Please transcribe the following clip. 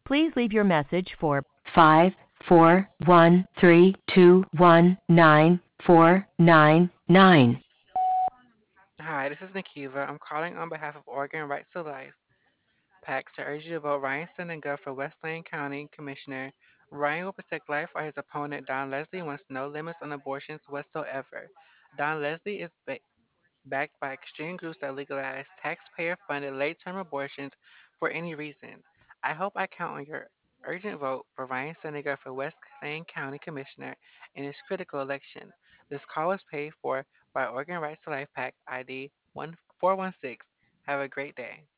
Please leave your message for 54132194999. Hi, this is Nikiva. I'm calling on behalf of Oregon Rights to Life PAC to urge you to vote Ryan Sendinga for West Lane County Commissioner. Ryan will protect life while his opponent, Don Leslie, wants no limits on abortions whatsoever. Don Leslie is backed by extreme groups that legalize taxpayer funded late term abortions for any reason. I hope I count on your urgent vote for Ryan Sendinga for West Lane County Commissioner in this critical election. This call was paid for by Oregon Rights to Life PAC ID 1416. Have a great day.